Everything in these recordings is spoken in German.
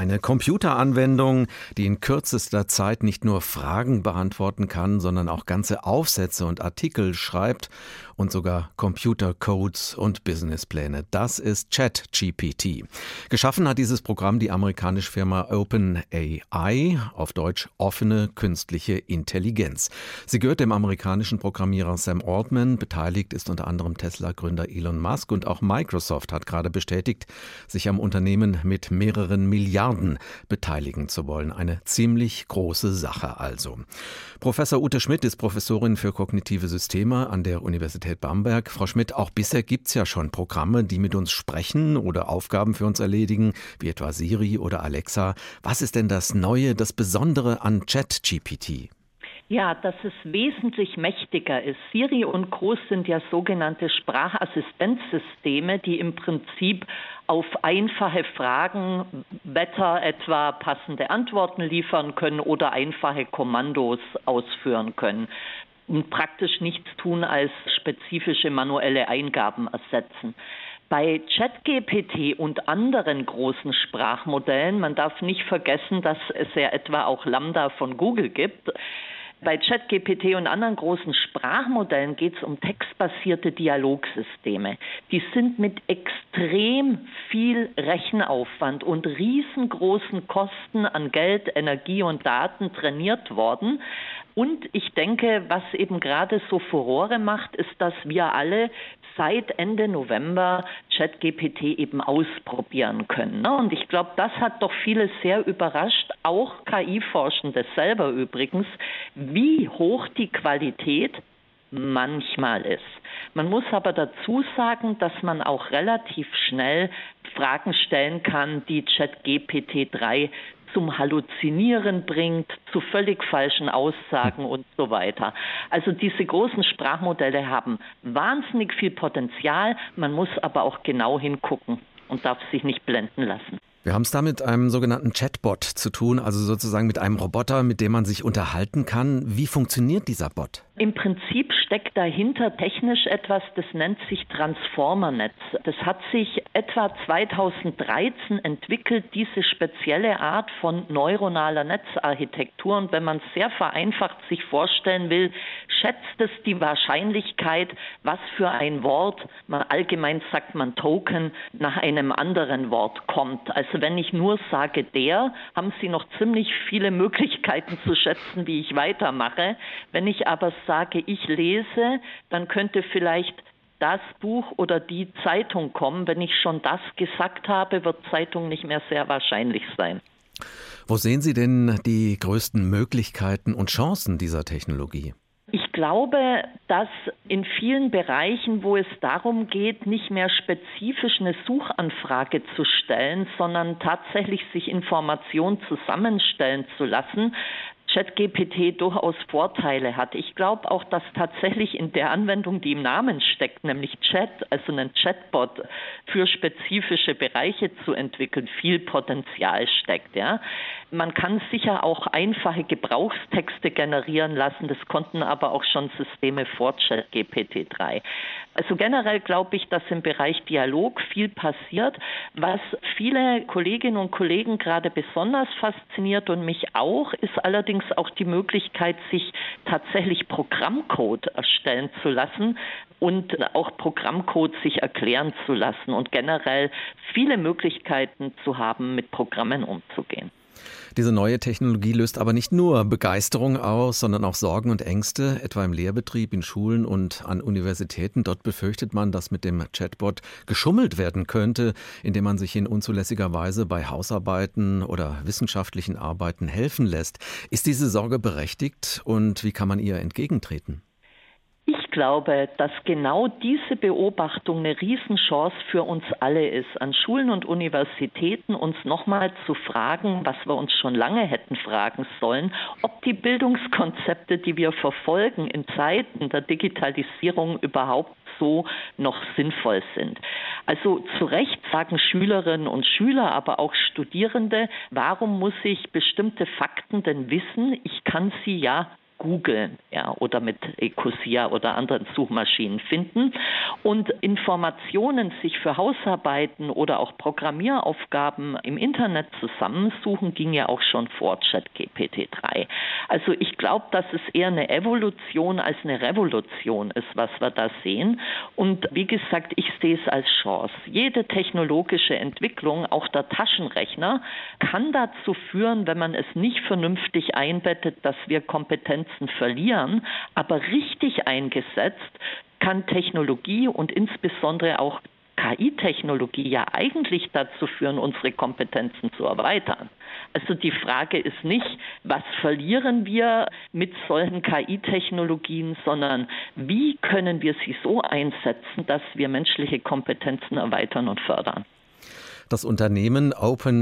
Eine Computeranwendung, die in kürzester Zeit nicht nur Fragen beantworten kann, sondern auch ganze Aufsätze und Artikel schreibt und sogar Computercodes und Businesspläne. Das ist ChatGPT. Geschaffen hat dieses Programm die amerikanische Firma OpenAI, auf Deutsch offene künstliche Intelligenz. Sie gehört dem amerikanischen Programmierer Sam Altman. Beteiligt ist unter anderem Tesla-Gründer Elon Musk, und auch Microsoft hat gerade bestätigt, sich am Unternehmen mit mehreren Milliarden beteiligen zu wollen. Eine ziemlich große Sache also. Professor Ute Schmidt ist Professorin für kognitive Systeme an der Universität Bamberg. Frau Schmidt, auch bisher gibt es ja schon Programme, die mit uns sprechen oder Aufgaben für uns erledigen, wie etwa Siri oder Alexa. Was ist denn das Neue, das Besondere an ChatGPT? Ja, dass es wesentlich mächtiger ist. Siri und Co. sind ja sogenannte Sprachassistenzsysteme, die im Prinzip auf einfache Fragen, Wetter etwa, passende Antworten liefern können oder einfache Kommandos ausführen können und praktisch nichts tun als spezifische manuelle Eingaben ersetzen. Bei ChatGPT und anderen großen Sprachmodellen, man darf nicht vergessen, dass es ja etwa auch Lambda von Google gibt. Bei ChatGPT und anderen großen Sprachmodellen geht es um textbasierte Dialogsysteme. Die sind mit extrem viel Rechenaufwand und riesengroßen Kosten an Geld, Energie und Daten trainiert worden. Und ich denke, was eben gerade so Furore macht, ist, dass wir alle seit Ende November ChatGPT eben ausprobieren können. Und ich glaube, das hat doch viele sehr überrascht, auch KI-Forschende selber übrigens, wie hoch die Qualität manchmal ist. Man muss aber dazu sagen, dass man auch relativ schnell Fragen stellen kann, die ChatGPT-3 zum Halluzinieren bringt, zu völlig falschen Aussagen und so weiter. Also diese großen Sprachmodelle haben wahnsinnig viel Potenzial, man muss aber auch genau hingucken und darf sich nicht blenden lassen. Wir haben es da mit einem sogenannten Chatbot zu tun, also sozusagen mit einem Roboter, mit dem man sich unterhalten kann. Wie funktioniert dieser Bot? Im Prinzip steckt dahinter technisch etwas, das nennt sich Transformernetz. Das hat sich etwa 2013 entwickelt, diese spezielle Art von neuronaler Netzarchitektur. Und wenn man es sehr vereinfacht sich vorstellen will, schätzt es die Wahrscheinlichkeit, was für ein Wort, allgemein sagt man Token, nach einem anderen Wort kommt. Also wenn ich nur sage der, haben Sie noch ziemlich viele Möglichkeiten zu schätzen, wie ich weitermache. Wenn ich aber sage, ich lese, dann könnte vielleicht das Buch oder die Zeitung kommen. Wenn ich schon das gesagt habe, wird Zeitung nicht mehr sehr wahrscheinlich sein. Wo sehen Sie denn die größten Möglichkeiten und Chancen dieser Technologie? Ich glaube, dass in vielen Bereichen, wo es darum geht, nicht mehr spezifisch eine Suchanfrage zu stellen, sondern tatsächlich sich Informationen zusammenstellen zu lassen, ChatGPT durchaus Vorteile hat. Ich glaube auch, dass tatsächlich in der Anwendung, die im Namen steckt, nämlich Chat, also einen Chatbot für spezifische Bereiche zu entwickeln, viel Potenzial steckt. Ja. Man kann sicher auch einfache Gebrauchstexte generieren lassen. Das konnten aber auch schon Systeme vor ChatGPT-3. Also generell glaube ich, dass im Bereich Dialog viel passiert, was viele Kolleginnen und Kollegen gerade besonders fasziniert und mich auch, ist allerdings auch die Möglichkeit, sich tatsächlich Programmcode erstellen zu lassen und auch Programmcode sich erklären zu lassen und generell viele Möglichkeiten zu haben, mit Programmen umzugehen. Diese neue Technologie löst aber nicht nur Begeisterung aus, sondern auch Sorgen und Ängste, etwa im Lehrbetrieb, in Schulen und an Universitäten. Dort befürchtet man, dass mit dem Chatbot geschummelt werden könnte, indem man sich in unzulässiger Weise bei Hausarbeiten oder wissenschaftlichen Arbeiten helfen lässt. Ist diese Sorge berechtigt und wie kann man ihr entgegentreten? Ich glaube, dass genau diese Beobachtung eine Riesenchance für uns alle ist, an Schulen und Universitäten uns nochmal zu fragen, was wir uns schon lange hätten fragen sollen, ob die Bildungskonzepte, die wir verfolgen in Zeiten der Digitalisierung überhaupt so noch sinnvoll sind. Also zu Recht sagen Schülerinnen und Schüler, aber auch Studierende, warum muss ich bestimmte Fakten denn wissen? Ich kann sie ja googeln, ja, oder mit Ecosia oder anderen Suchmaschinen finden. Und Informationen sich für Hausarbeiten oder auch Programmieraufgaben im Internet zusammensuchen, ging ja auch schon vor ChatGPT-3. Also ich glaube, dass es eher eine Evolution als eine Revolution ist, was wir da sehen. Und wie gesagt, ich sehe es als Chance. Jede technologische Entwicklung, auch der Taschenrechner, kann dazu führen, wenn man es nicht vernünftig einbettet, dass wir Kompetenzen verlieren. Aber richtig eingesetzt kann Technologie und insbesondere auch KI-Technologie ja eigentlich dazu führen, unsere Kompetenzen zu erweitern. Also die Frage ist nicht, was verlieren wir mit solchen KI-Technologien, sondern wie können wir sie so einsetzen, dass wir menschliche Kompetenzen erweitern und fördern. Das Unternehmen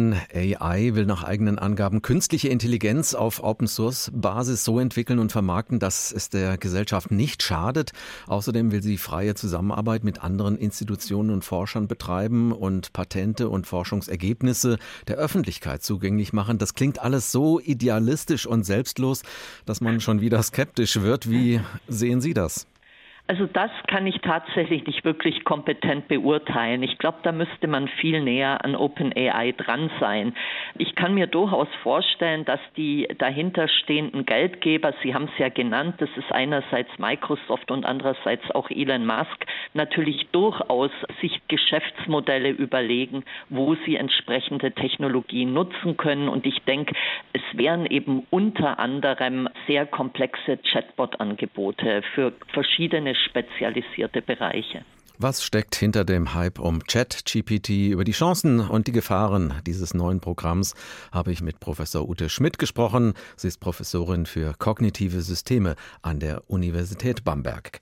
OpenAI will nach eigenen Angaben künstliche Intelligenz auf Open-Source-Basis so entwickeln und vermarkten, dass es der Gesellschaft nicht schadet. Außerdem will sie freie Zusammenarbeit mit anderen Institutionen und Forschern betreiben und Patente und Forschungsergebnisse der Öffentlichkeit zugänglich machen. Das klingt alles so idealistisch und selbstlos, dass man schon wieder skeptisch wird. Wie sehen Sie das? Also das kann ich tatsächlich nicht wirklich kompetent beurteilen. Ich glaube, da müsste man viel näher an OpenAI dran sein. Ich kann mir durchaus vorstellen, dass die dahinterstehenden Geldgeber, Sie haben es ja genannt, das ist einerseits Microsoft und andererseits auch Elon Musk, natürlich durchaus sich Geschäftsmodelle überlegen, wo sie entsprechende Technologien nutzen können. Und ich denke, es wären eben unter anderem sehr komplexe Chatbot-Angebote für verschiedene spezialisierte Bereiche. Was steckt hinter dem Hype um ChatGPT? Über die Chancen und die Gefahren dieses neuen Programms habe ich mit Professor Ute Schmidt gesprochen. Sie ist Professorin für kognitive Systeme an der Universität Bamberg.